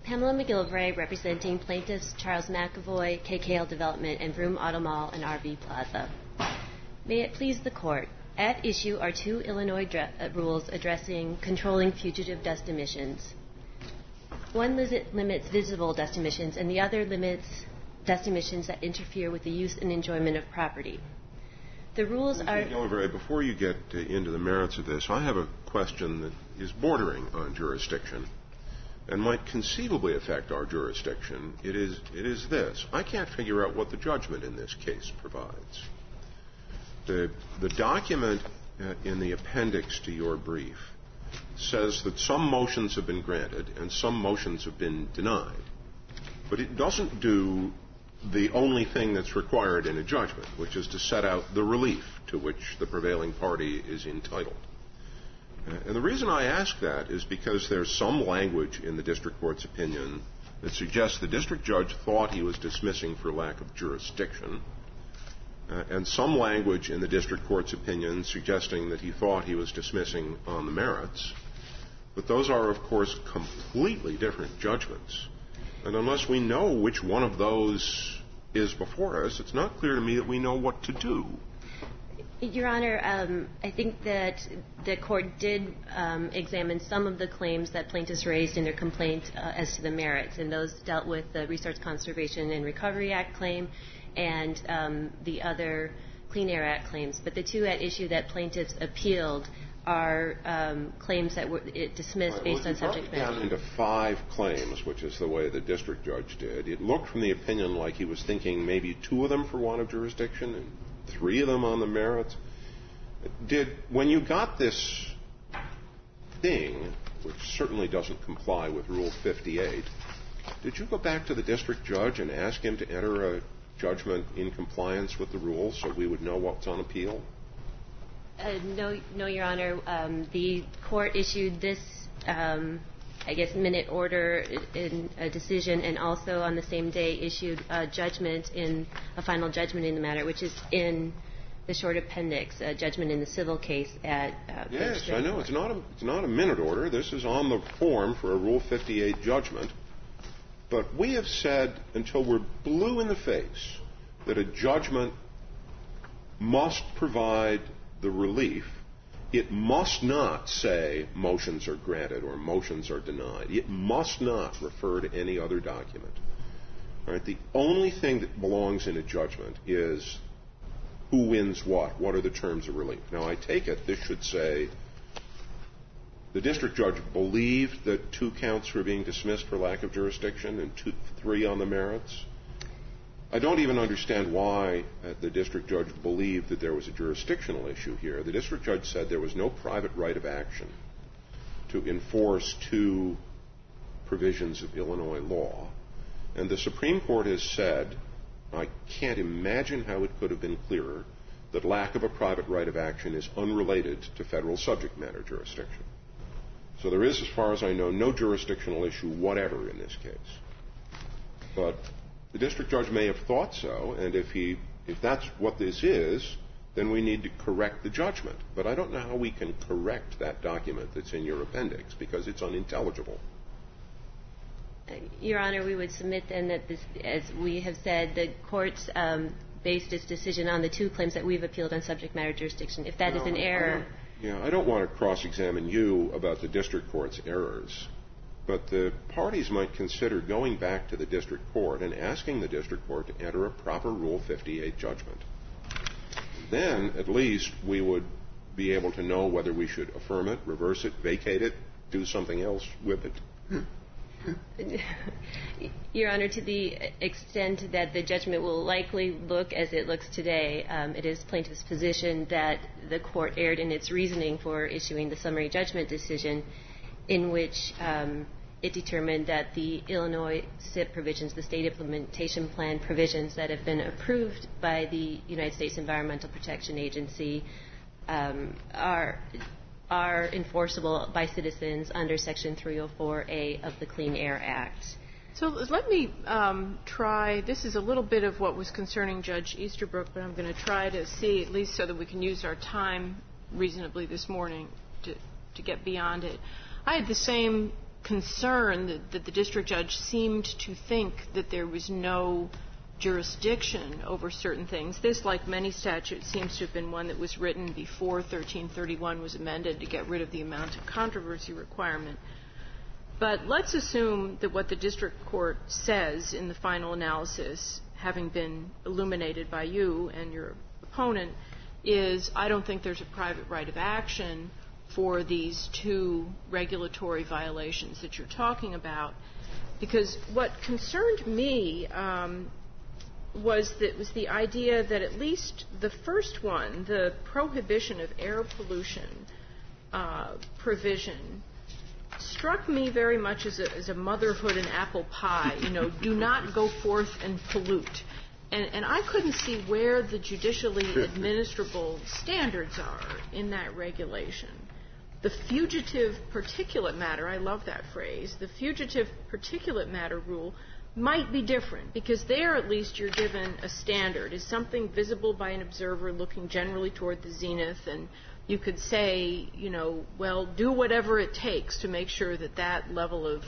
Pamela McGillivray, representing plaintiffs Charles McAvoy, KKL Development, and Vroom Auto Mall and RV Plaza. May it please the Court, at issue are two Illinois rules addressing controlling fugitive dust emissions. One limits visible dust emissions, and the other limits dust emissions that interfere with the use and enjoyment of property. The rules are... McGillivray, before you get into the merits of this, I have a question that is bordering on jurisdiction and might conceivably affect our jurisdiction. It is this. I can't figure out what the judgment in this case provides. The document in the appendix to your brief says that some motions have been granted and some motions have been denied, but it doesn't do the only thing that's required in a judgment, which is to set out the relief to which the prevailing party is entitled. And the reason I ask that is because there's some language in the district court's opinion that suggests the district judge thought he was dismissing for lack of jurisdiction, and some language in the district court's opinion suggesting that he thought he was dismissing on the merits. But those are, of course, completely different judgments. And unless we know which one of those is before us, it's not clear to me that we know what to do. Your Honor, I think that the court did examine some of the claims that plaintiffs raised in their complaint as to the merits, and those dealt with the Resource Conservation and Recovery Act claim and the other Clean Air Act claims. But the two at issue that plaintiffs appealed are claims that were dismissed based on subject matter. Down into 5 claims, which is the way the district judge did. It looked from the opinion like he was thinking maybe 2 of them for want of jurisdiction and 3 of them on the merits. When you got this thing, which certainly doesn't comply with Rule 58, did you go back to the district judge and ask him to enter a judgment in compliance with the rules so we would know what's on appeal? No, Your Honor. The court issued this, minute order in a decision, and also on the same day issued a final judgment in the matter, which is in the short appendix, a judgment in the civil case at... Yes, I know. It's not a minute order. This is on the form for a Rule 58 judgment. But we have said until we're blue in the face that a judgment must provide the relief. It must not say motions are granted or motions are denied. It must not refer to any other document. All right? The only thing that belongs in a judgment is who wins what are the terms of relief. Now, I take it this should say the district judge believed that 2 counts were being dismissed for lack of jurisdiction and 3 on the merits. I don't even understand why the district judge believed that there was a jurisdictional issue here. The district judge said there was no private right of action to enforce 2 provisions of Illinois law. And the Supreme Court has said, I can't imagine how it could have been clearer, that lack of a private right of action is unrelated to federal subject matter jurisdiction. So there is, as far as I know, no jurisdictional issue whatever in this case. But the district judge may have thought so, and if that's what this is, then we need to correct the judgment. But I don't know how we can correct that document that's in your appendix, because it's unintelligible. Your Honor, we would submit then that this, as we have said, the court's based its decision on the 2 claims that we've appealed on subject matter jurisdiction. If that is an error... I don't want to cross-examine you about the district court's errors, but the parties might consider going back to the district court and asking the district court to enter a proper Rule 58 judgment. Then, at least, we would be able to know whether we should affirm it, reverse it, vacate it, do something else with it. Your Honor, to the extent that the judgment will likely look as it looks today, it is plaintiff's position that the court erred in its reasoning for issuing the summary judgment decision, in which it determined that the Illinois SIP provisions, the State Implementation Plan provisions that have been approved by the United States Environmental Protection Agency are enforceable by citizens under Section 304A of the Clean Air Act. So let me try, this is a little bit of what was concerning Judge Easterbrook, but I'm going to try to see, at least so that we can use our time reasonably this morning to get beyond it. I had the same concern that the district judge seemed to think that there was no jurisdiction over certain things. This, like many statutes, seems to have been one that was written before 1331 was amended to get rid of the amount of controversy requirement. But let's assume that what the district court says in the final analysis, having been illuminated by you and your opponent, is I don't think there's a private right of action for these two regulatory violations that you're talking about. Because what concerned me was the idea that at least the first one, the prohibition of air pollution provision, struck me very much as a motherhood and apple pie. Do not go forth and pollute. And I couldn't see where the judicially administrable standards are in that regulation. The fugitive particulate matter, I love that phrase, the fugitive particulate matter rule might be different, because there at least you're given a standard. Is something visible by an observer looking generally toward the zenith? And you could say, well, do whatever it takes to make sure that that level of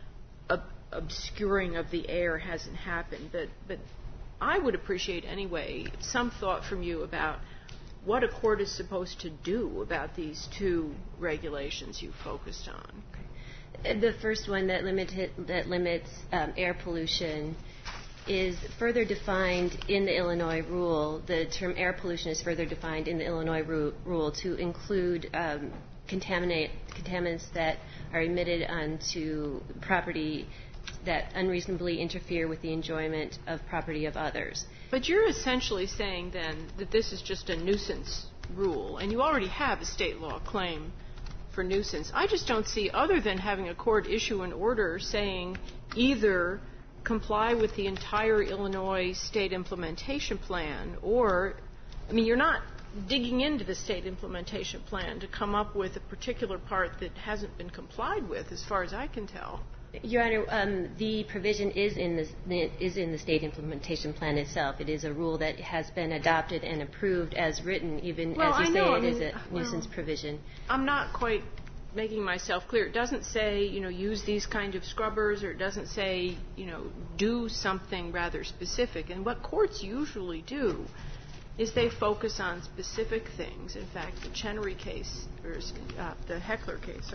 obscuring of the air hasn't happened. But I would appreciate anyway some thought from you about what a court is supposed to do about these two regulations you focused on. The first one that limits air pollution is further defined in the Illinois rule. The term air pollution is further defined in the Illinois rule to include contaminants that are emitted onto property that unreasonably interfere with the enjoyment of property of others. But you're essentially saying then that this is just a nuisance rule, and you already have a state law claim for nuisance. I just don't see, other than having a court issue an order saying either comply with the entire Illinois state implementation plan, or, you're not digging into the state implementation plan to come up with a particular part that hasn't been complied with, as far as I can tell. Your Honor, the provision is in the state implementation plan itself. It is a rule that has been adopted and approved as written, even as you say it is a nuisance provision. I'm not quite making myself clear. It doesn't say, use these kind of scrubbers, or it doesn't say, do something rather specific. And what courts usually do is they focus on specific things. In fact, the Chenery case, or the Heckler case,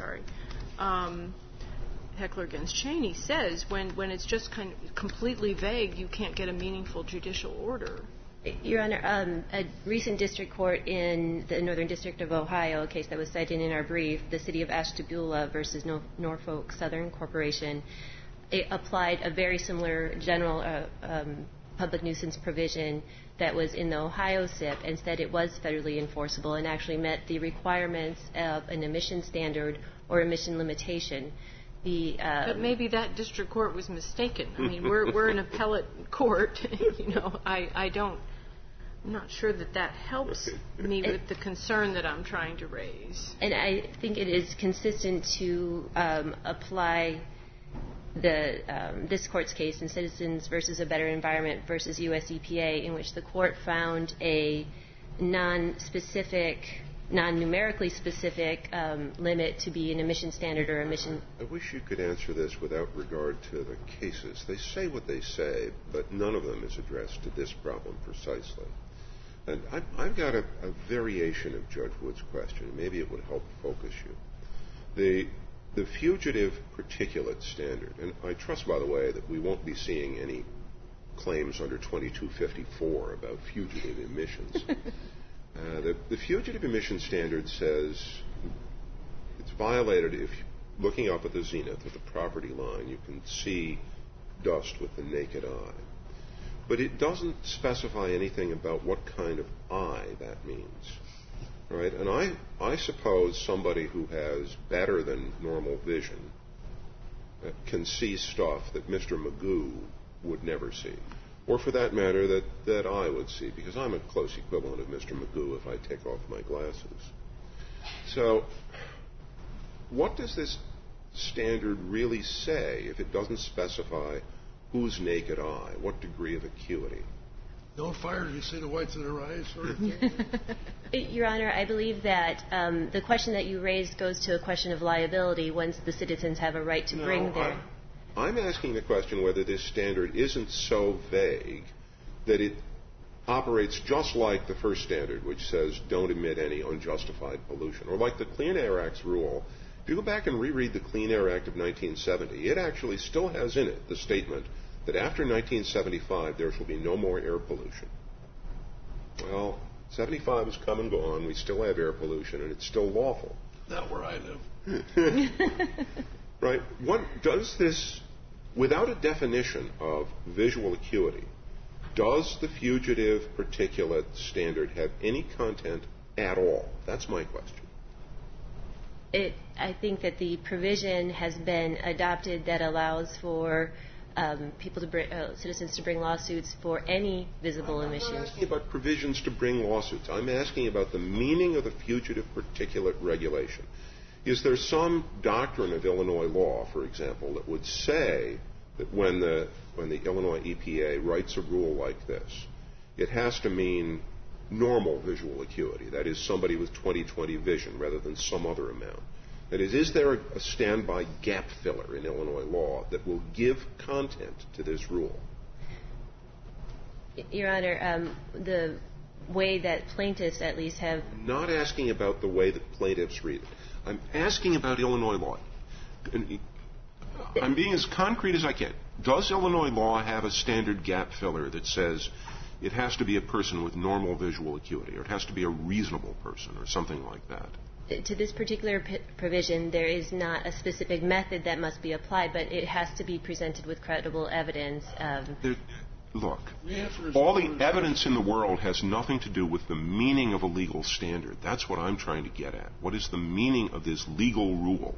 Heckler against Cheney, says when it's just kind of completely vague, you can't get a meaningful judicial order. Your Honor, a recent district court in the Northern District of Ohio, a case that was cited in our brief, the City of Ashtabula versus Norfolk Southern Corporation, it applied a very similar general public nuisance provision that was in the Ohio SIP, and said it was federally enforceable and actually met the requirements of an emission standard or emission limitation. But maybe that district court was mistaken. We're an appellate court. I'm not sure that helps me with the concern that I'm trying to raise. And I think it is consistent to apply this court's case in Citizens versus a Better Environment versus U.S. EPA, in which the court found a non-numerically specific limit to be an emission standard or emission. I wish you could answer this without regard to the cases. They say what they say, but none of them is addressed to this problem precisely. And I've got a variation of Judge Wood's question. Maybe it would help focus you. The fugitive particulate standard, and I trust, by the way, that we won't be seeing any claims under 2254 about fugitive emissions. The fugitive emission standard says it's violated if, looking up at the zenith, at the property line, you can see dust with the naked eye. But it doesn't specify anything about what kind of eye that means. Right? And I suppose somebody who has better than normal vision can see stuff that Mr. Magoo would never see. Or for that matter, that I would see, because I'm a close equivalent of Mr. Magoo if I take off my glasses. So what does this standard really say if it doesn't specify whose naked eye, what degree of acuity? Don't fire, you see the whites of their eyes, sort of thing? Your Honor, I believe that the question that you raised goes to a question of liability once the citizens have a right to bring their... I'm asking the question whether this standard isn't so vague that it operates just like the first standard, which says don't emit any unjustified pollution, or like the Clean Air Act's rule. If you go back and reread the Clean Air Act of 1970, it actually still has in it the statement that after 1975 there shall be no more air pollution. Well, 75 has come and gone. We still have air pollution, and it's still lawful. Not where I live. Right? What does this, without a definition of visual acuity, does the fugitive particulate standard have any content at all? That's my question. I think that the provision has been adopted that allows for citizens to bring lawsuits for any visible emissions. I'm not asking about provisions to bring lawsuits. I'm asking about the meaning of the fugitive particulate regulation. Is there some doctrine of Illinois law, for example, that would say that when the Illinois EPA writes a rule like this, it has to mean normal visual acuity, that is, somebody with 20/20 vision rather than some other amount? That is there a standby gap filler in Illinois law that will give content to this rule? Your Honor, the way that plaintiffs at least have... I'm not asking about the way that plaintiffs read it. I'm asking about Illinois law. I'm being as concrete as I can. Does Illinois law have a standard gap filler that says it has to be a person with normal visual acuity, or it has to be a reasonable person, or something like that? To this particular provision, there is not a specific method that must be applied, but it has to be presented with credible evidence. Look, all the evidence in the world has nothing to do with the meaning of a legal standard. That's what I'm trying to get at. What is the meaning of this legal rule?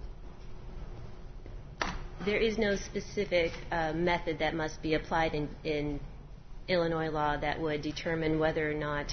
There is no specific method that must be applied in Illinois law that would determine whether or not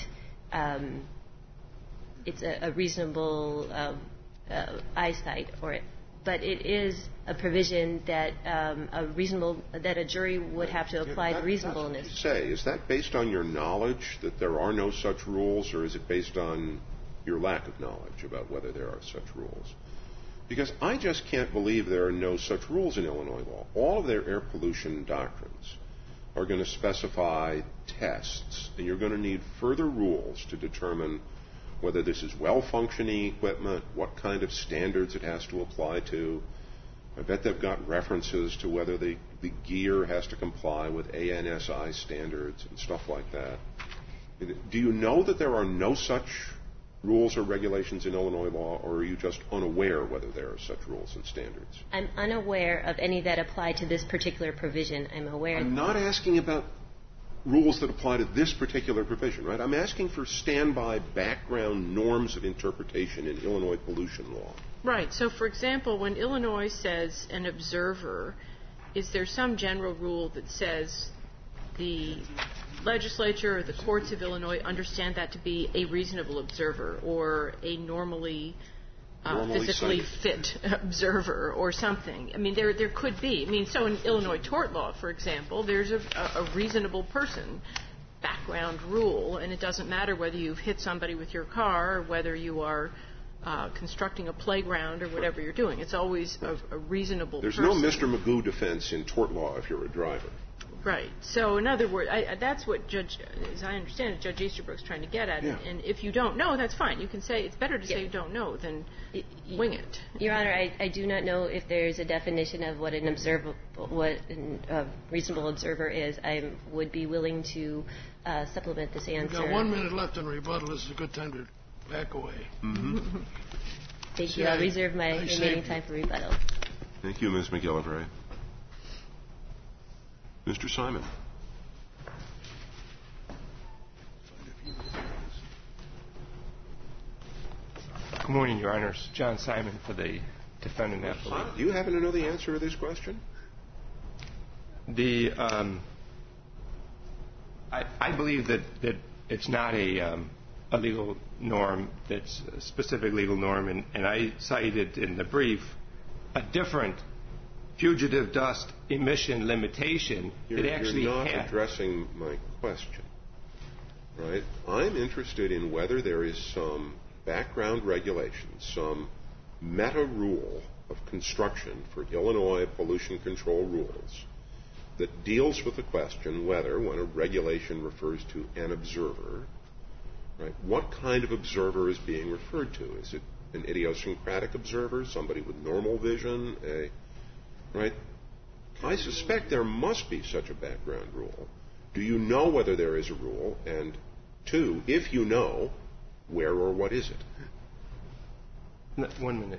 it's a reasonable eyesight for it. But it is a provision that a jury would have to apply reasonableness. That's what you say. Is that based on your knowledge that there are no such rules, or is it based on your lack of knowledge about whether there are such rules? Because I just can't believe there are no such rules in Illinois law. All of their air pollution doctrines are going to specify tests, and you're going to need further rules to determine whether this is well-functioning equipment, what kind of standards it has to apply to. I bet they've got references to whether the gear has to comply with ANSI standards and stuff like that. Do you know that there are no such rules or regulations in Illinois law, or are you just unaware whether there are such rules and standards? I'm unaware of any that apply to this particular provision. I'm not asking about rules that apply to this particular provision, right? I'm asking for standby background norms of interpretation in Illinois pollution law. Right. So, for example, when Illinois says an observer, is there some general rule that says the legislature or the courts of Illinois understand that to be a reasonable observer or a normally physically fit observer or something? I mean, there could be. I mean, so in Illinois tort law, for example, there's a reasonable person background rule, and it doesn't matter whether you've hit somebody with your car or whether you are constructing a playground or whatever you're doing. It's always a reasonable person. There's no Mr. Magoo defense in tort law if you're a driver. Right. So, in other words, that's what as I understand it, Judge Easterbrook's trying to get at. Yeah. And if you don't know, that's fine. You can say it's better to say you don't know than wing it. Your Honor, I do not know if there's a definition of what a reasonable observer is. I would be willing to supplement this answer. We've got 1 minute left in rebuttal. This is a good time to back away. Mm-hmm. Thank you. I'll reserve my remaining time for rebuttal. Thank you, Ms. McGillivray. Mr. Simon. Good morning, Your Honors. John Simon for the defendant appellate. Do you happen to know the answer to this question? I believe that it's not a legal norm that's a specific legal norm, and I cited in the brief a different fugitive dust emission limitation that actually You're not addressing my question. right? I'm interested in whether there is some background regulation, some meta rule of construction for Illinois pollution control rules that deals with the question whether, when a regulation refers to an observer, right, what kind of observer is being referred to? Is it an idiosyncratic observer, somebody with normal vision, right? I suspect there must be such a background rule. Do you know whether there is a rule? And two, if you know, where or what is it? 1 minute.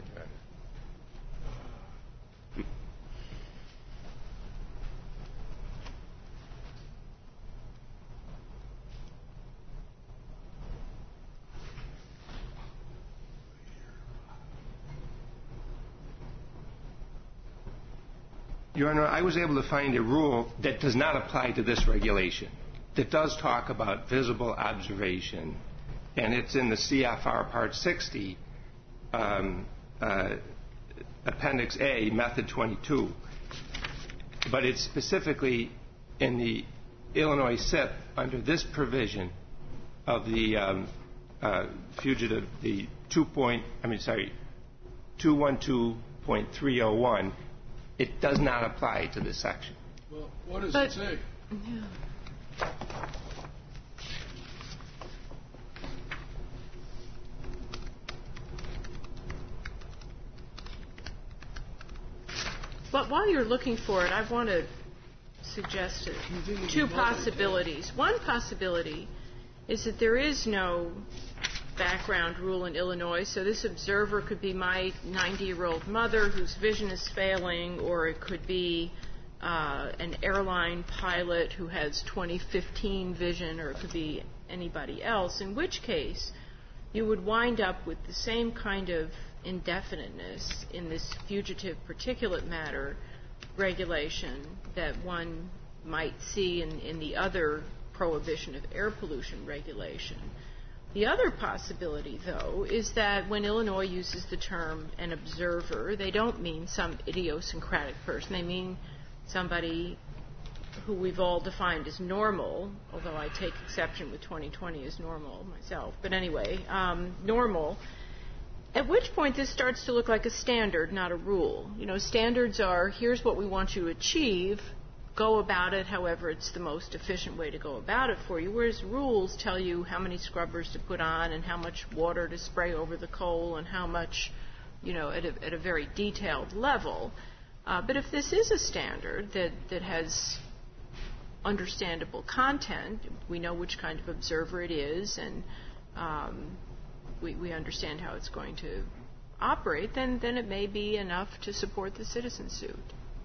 Your Honor, I was able to find a rule that does not apply to this regulation, that does talk about visible observation, and it's in the CFR Part 60, Appendix A, Method 22. But it's specifically in the Illinois SIP under this provision of the fugitive, the 212.301. It does not apply to this section. Well, what does it say? Yeah. But while you're looking for it, I want to suggest two possibilities. One possibility is that there is no background rule in Illinois, so this observer could be my 90-year-old mother whose vision is failing, or it could be an airline pilot who has 2015 vision, or it could be anybody else, in which case you would wind up with the same kind of indefiniteness in this fugitive particulate matter regulation that one might see in the other prohibition of air pollution regulation. The other possibility, though, is that when Illinois uses the term an observer, they don't mean some idiosyncratic person. They mean somebody who we've all defined as normal, although I take exception with 2020 as normal myself. But anyway, normal, at which point this starts to look like a standard, not a rule. You know, standards are, here's what we want you to achieve, go about it however it's the most efficient way to go about it for you, whereas rules tell you how many scrubbers to put on and how much water to spray over the coal and how much, you know, at a very detailed level. But if this is a standard that has understandable content, we know which kind of observer it is, and we understand how it's going to operate, then it may be enough to support the citizen suit.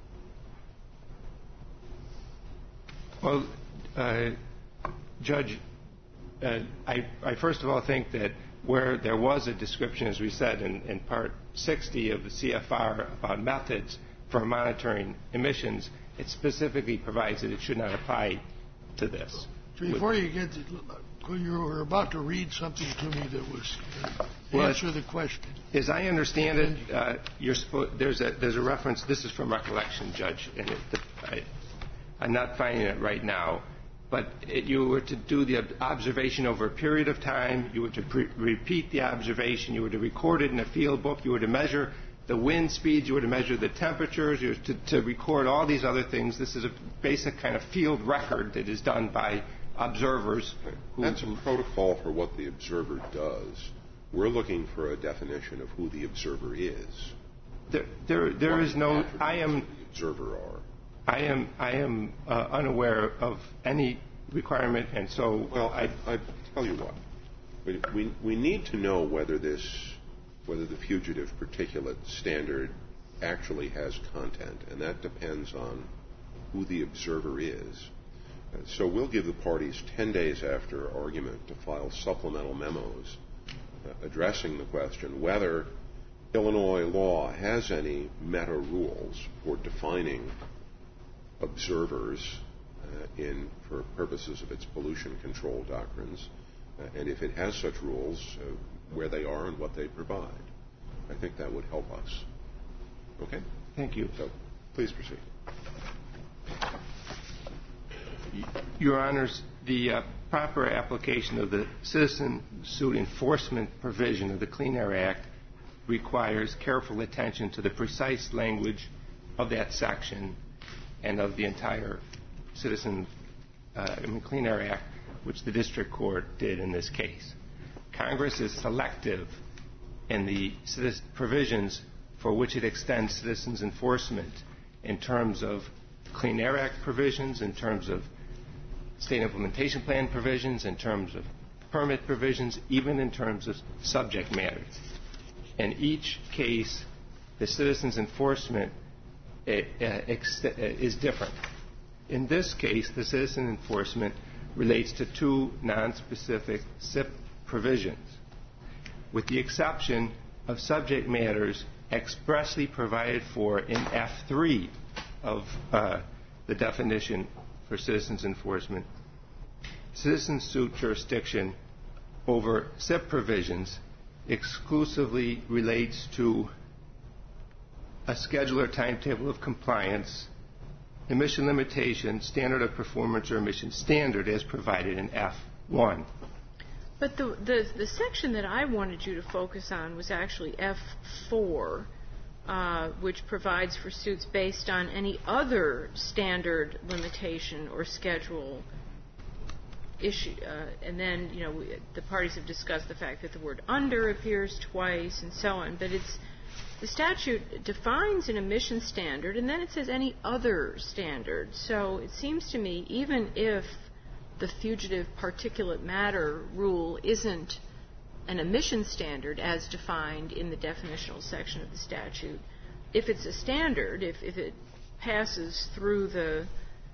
Well, Judge, I first of all think that where there was a description, as we said, in Part 60 of the CFR about methods for monitoring emissions, it specifically provides that it should not apply to this. Before you get to, you were about to read something to me that was answer the question. As I understand it, there's a reference. This is from recollection, Judge, and I'm not finding it right now. But you were to do the observation over a period of time. You were to repeat the observation. You were to record it in a field book. You were to measure the wind speeds. You were to measure the temperatures. You were to record all these other things. This is a basic kind of field record that is done by observers. That's a protocol for what the observer does. We're looking for a definition of who the observer is. There is no. I am. The observer are. I am unaware of any requirement, and so. Well, I tell you what. We need to know whether the fugitive particulate standard actually has content, and that depends on who the observer is. So we'll give the parties 10 days after argument to file supplemental memos addressing the question whether Illinois law has any meta rules for defining observers for purposes of its pollution control doctrines, and if it has such rules, where they are and what they provide. I think that would help us. Okay? Thank you. So please proceed. Your Honors, the proper application of the citizen suit enforcement provision of the Clean Air Act requires careful attention to the precise language of that section and of the entire Clean Air Act, which the district court did in this case. Congress is selective in the provisions for which it extends citizens' enforcement in terms of Clean Air Act provisions, in terms of state implementation plan provisions, in terms of permit provisions, even in terms of subject matters. In each case, the citizens' enforcement is different. In this case, the citizen enforcement relates to two nonspecific SIP provisions, with the exception of subject matters expressly provided for in F3 of the definition for citizens enforcement. Citizen suit jurisdiction over SIP provisions exclusively relates to a schedule or timetable of compliance, emission limitation, standard of performance, or emission standard as provided in F1. But the section that I wanted you to focus on was actually F4, which provides for suits based on any other standard limitation or schedule issue. And then, the parties have discussed the fact that the word under appears twice and so on. But the statute defines an emission standard, and then it says any other standard. So it seems to me, even if the fugitive particulate matter rule isn't an emission standard as defined in the definitional section of the statute, if it's a standard, if it passes through the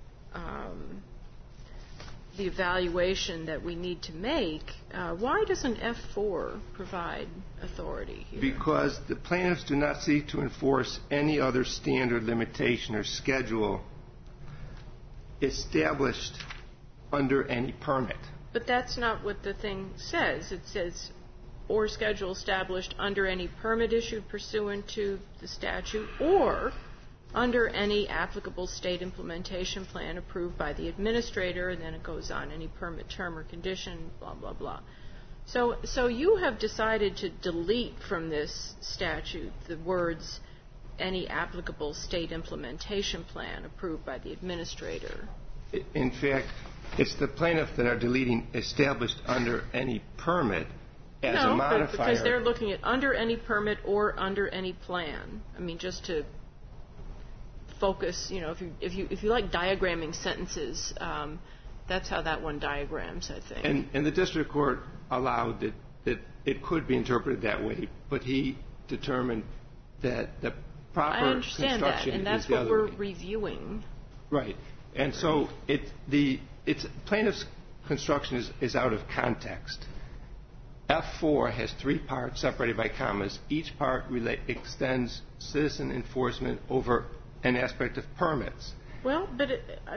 evaluation that we need to make, why doesn't F4 provide authority here? Because the plaintiffs do not seek to enforce any other standard, limitation, or schedule established under any permit. But that's not what the thing says. It says, or schedule established under any permit issued pursuant to the statute, or under any applicable state implementation plan approved by the administrator, and then it goes on, any permit term or condition, blah, blah, blah. So you have decided to delete from this statute the words, any applicable state implementation plan approved by the administrator. In fact, it's the plaintiff that are deleting established under any permit as a modifier. No, because they're looking at under any permit or under any plan. I mean, just to focus, if you like diagramming sentences, that's how that one diagrams, I think. And the district court allowed that it could be interpreted that way, but he determined that the proper construction is the other way. I understand that, and that's what we're reviewing. Right. And so plaintiff's construction is out of context. F4 has three parts separated by commas. Each part extends citizen enforcement over an aspect of permits. Well, but,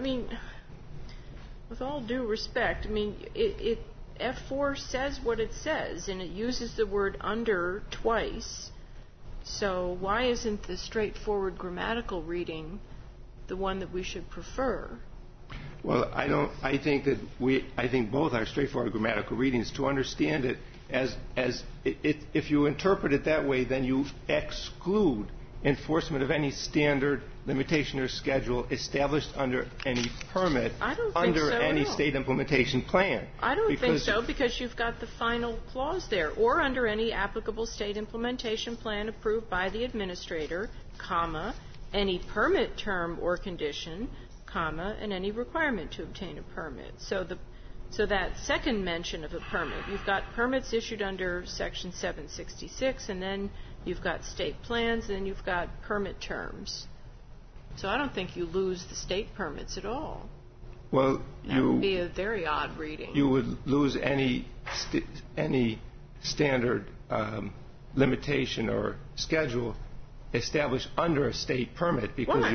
with all due respect, F4 says what it says, and it uses the word under twice. So why isn't the straightforward grammatical reading the one that we should prefer? Well, I think both are straightforward grammatical readings. To understand it if you interpret it that way, then you exclude enforcement of any standard, limitation, or schedule established under any permit under any state implementation plan. I don't think so, because you've got the final clause there, or under any applicable state implementation plan approved by the administrator, comma, any permit term or condition, comma, and any requirement to obtain a permit. So that second mention of a permit, you've got permits issued under Section 766, and then you've got state plans, and then you've got permit terms. So I don't think you lose the state permits at all. Well, that would be a very odd reading. You would lose any standard limitation or schedule established under a state permit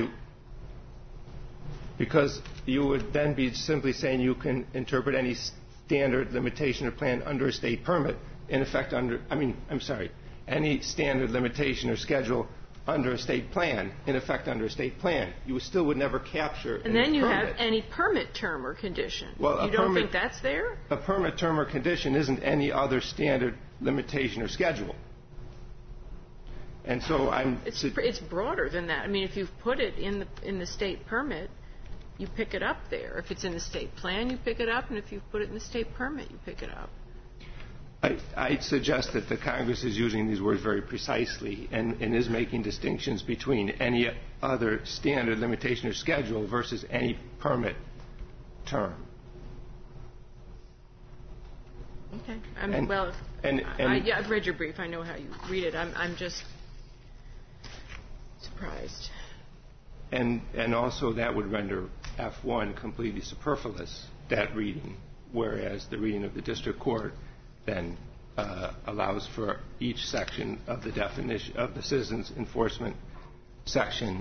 because you would then be simply saying you can interpret any standard limitation or plan under a state permit, in effect any standard limitation or schedule under a state plan, in effect under a state plan, you still would never capture And then you permit. have any permit term or condition. Well, you don't think that's there? A permit term or condition isn't any other standard limitation or schedule. And so It's broader than that. I mean, if you've put it in the state permit, you pick it up there. If it's in the state plan, you pick it up, and if you've put it in the state permit, you pick it up. I suggest that the Congress is using these words very precisely and is making distinctions between any other standard limitation or schedule versus any permit term. Okay. I've read your brief. I know how you read it. I'm just surprised. And also that would render F1 completely superfluous, that reading, whereas the reading of the district court then allows for each section of the definition of the citizens enforcement section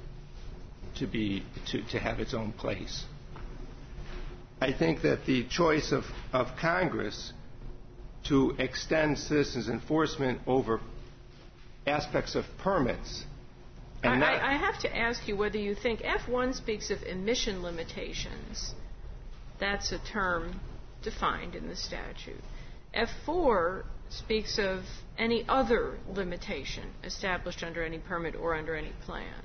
to have its own place. I think that the choice of Congress to extend citizens enforcement over aspects of permits. And I have to ask you whether you think F1 speaks of emission limitations. That's a term defined in the statute. F4 speaks of any other limitation established under any permit or under any plan.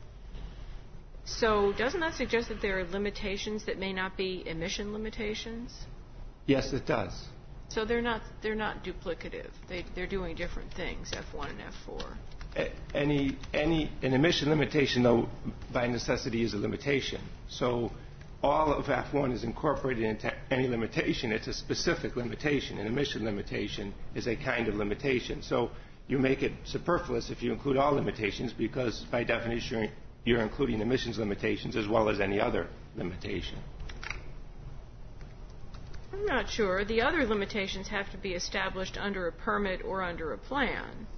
So doesn't that suggest that there are limitations that may not be emission limitations? Yes, it does. So they're not duplicative. They're doing different things, F1 and F4. An emission limitation, though, by necessity is a limitation. So all of F1 is incorporated into any limitation. It's a specific limitation. An emission limitation is a kind of limitation. So you make it superfluous if you include all limitations because, by definition, you're including emissions limitations as well as any other limitation. I'm not sure. The other limitations have to be established under a permit or under a plan.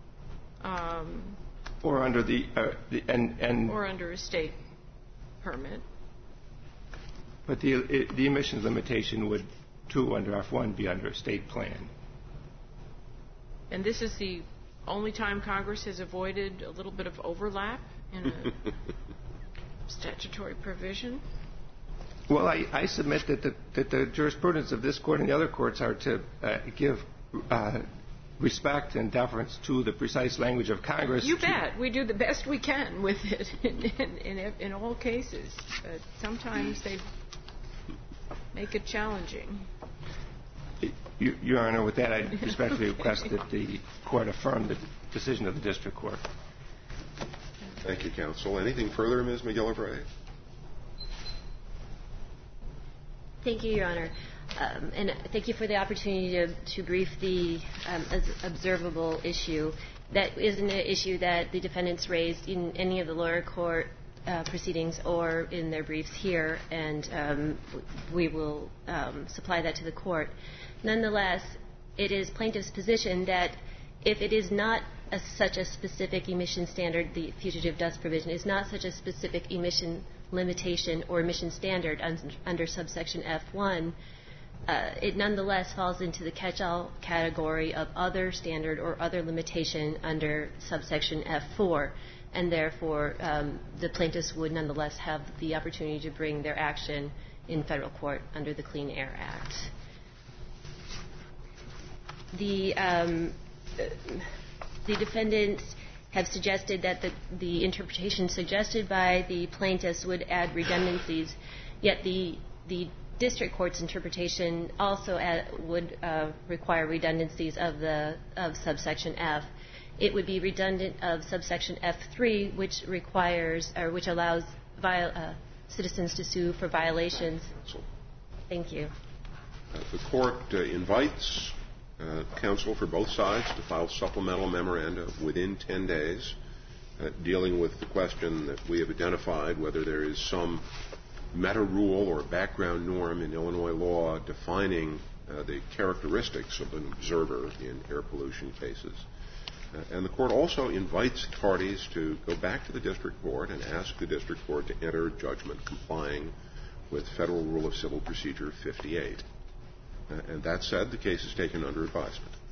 Or under or under a state permit. But the emissions limitation would, too, under F1, be under a state plan. And this is the only time Congress has avoided a little bit of overlap in a statutory provision? Well, I submit that the jurisprudence of this court and the other courts are to give respect and deference to the precise language of Congress. You bet. We do the best we can with it in all cases. But sometimes they make it challenging. Your Honor, with that, I respectfully request that the court affirm the decision of the district court. Thank you, counsel. Anything further, Ms. McGillivray? Thank you, Your Honor. And thank you for the opportunity to brief the observable issue. That isn't an issue that the defendants raised in any of the lower court proceedings or in their briefs here, and we will supply that to the court. Nonetheless, it is plaintiff's position that if it is not such a specific emission standard, the fugitive dust provision is not such a specific emission limitation or emission standard under subsection F1, it nonetheless falls into the catch-all category of other standard or other limitation under subsection F4, and therefore the plaintiffs would nonetheless have the opportunity to bring their action in federal court under the Clean Air Act. The defendants have suggested that the interpretation suggested by the plaintiffs would add redundancies, yet the district court's interpretation also would require redundancies of subsection F. It would be redundant of subsection F3, which requires or which allows citizens to sue for violations. Thank you. The court invites counsel for both sides to file supplemental memoranda within 10 days dealing with the question that we have identified, whether there is some meta rule or background norm in Illinois law defining the characteristics of an observer in air pollution cases. And the court also invites parties to go back to the district court and ask the district court to enter judgment complying with Federal Rule of Civil Procedure 58. And that said, the case is taken under advisement.